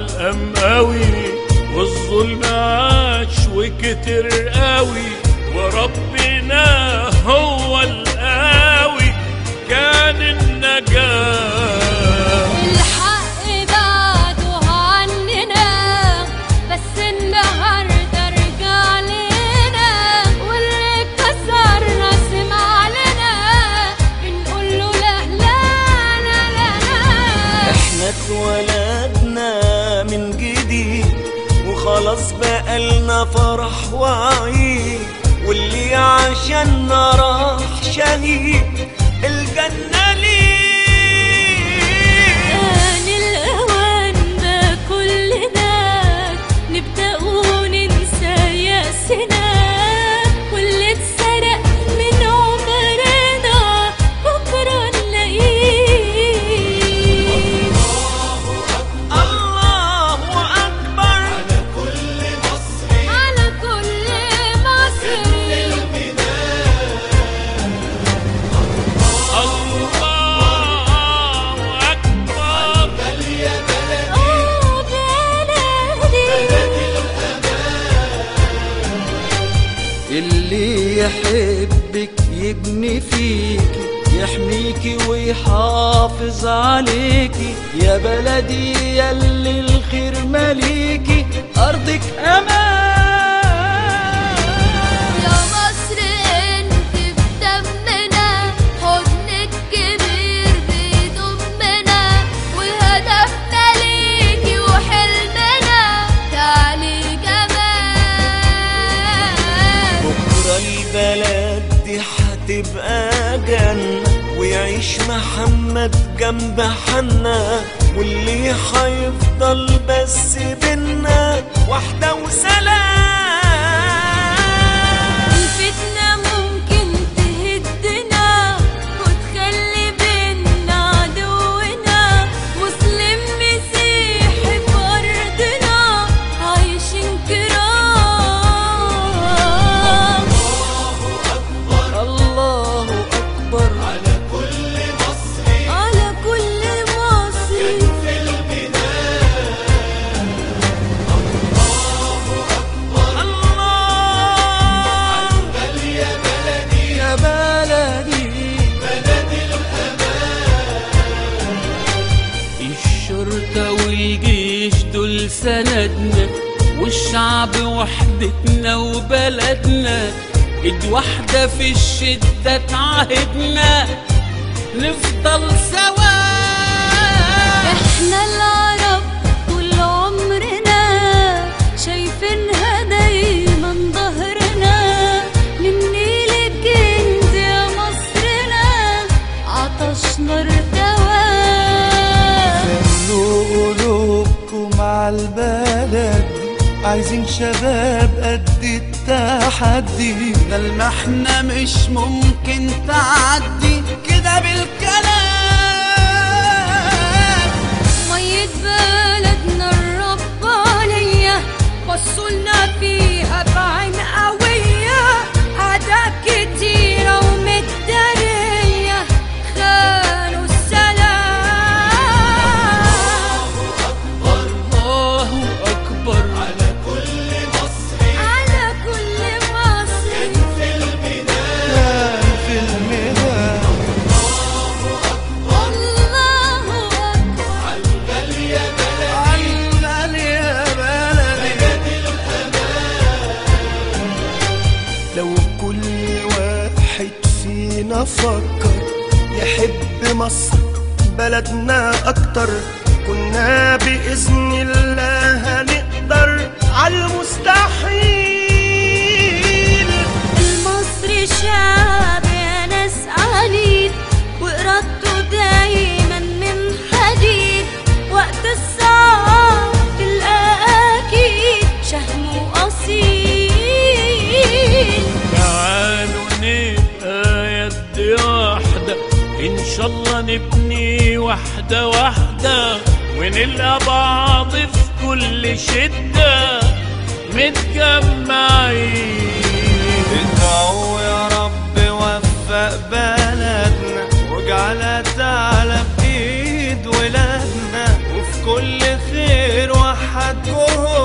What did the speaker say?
علقم قوي، والظلم عاش وكتر قوي، وربنا هو القوي كان النجاة. الحق بعده عننا بس النهارده رجع لنا، واللي كسرنا سمع لنا بنقول له لا لا لا لا. احنا اتولدنا من جديد وخلاص بقالنا فرح وعيد، واللي عشاننا راح شهيد الجنة ليه. آن الأوان ده كلنا نبدأ وننسى يأسنا، واللي اتسرق من عمرنا بكرة نلاقيه. الله أكبر على كل مصري، على كل مصري. الله أكبر. بلدي اللي يحبك يبني فيكي، يحميكي ويحافظ عليكي، يا بلدي ياللي الخير مليكي، أرضك أمان. يا مصر انت بدمنا، حضنك كبير بيضمنا، وهدفنا ليكي وحلمنا تعالي كمان. بكرة البلد دي هتبقى جنة، ويعيش محمد جنب حنا، واللي هيفضل بس بينا وحدة وسلام. الفتنة ممكن تهدنا وتخلي بينا عدونا، مسلم مسيحي في أرضنا عايشين كرام. الله أكبر على كل مصري، على كل مصري. يا بلدي الشرطة والجيش دول سندنا، والشعب وحدتنا وبلدنا، ايد واحدة في الشدة تعهدنا نفضل سوا. احنا العرب طول عمرنا شايفينها دايما ظهرنا، من نيل الجند يا مصرنا عطشنا ارتوى. خلوا قلوبكم على البلد، عايزين شباب قد التحدي، ده المحنة مش ممكن تعدي كده بالكلام. مية بلدنا الربانية بصولنا فيها بعين قوية، أعداء كتيرة ومتدارية خانوا السلام. الله أكبر على كل مصري، على كل مصري. في الميدان. الله أكبر. عالبال يا بلدي، لو كل واحد فينا فكر يحب مصر بلدنا أكتر، كنا بإذن الله هنقدر عالمستحيل. المصري شعب يا ناس عنيد، وإرادته دايما من حديد، وقت الصعب تلقى أكيد شهم أصيل. تعالوا نبقى يد واحدة، إن شاء الله نبني واحدة واحدة، ونلقى بعض في كل شدة متجمعين. ادعوا يا رب وفق بلدنا، واجعلها تعلى بإيد ولادنا، وفي كل خير وحق جهد